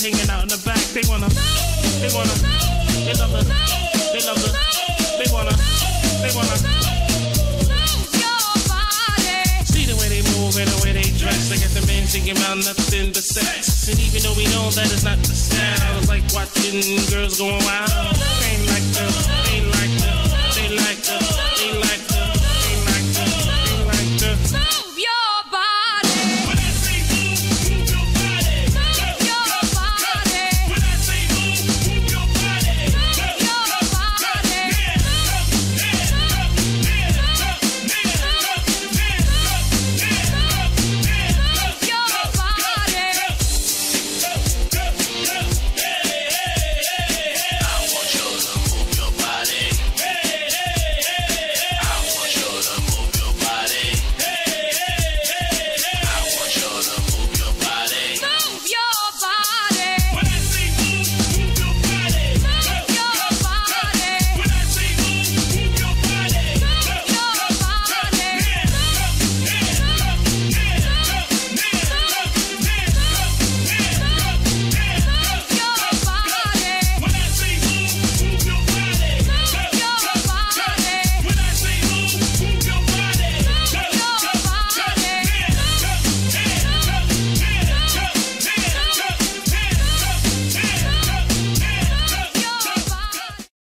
hanging out in the back. They love the, they wanna. See the way they move and the way they dress. They got the men thinking about nothing but sex. And even though we know that it's not the sound, like watching girls going wild. Ain't like the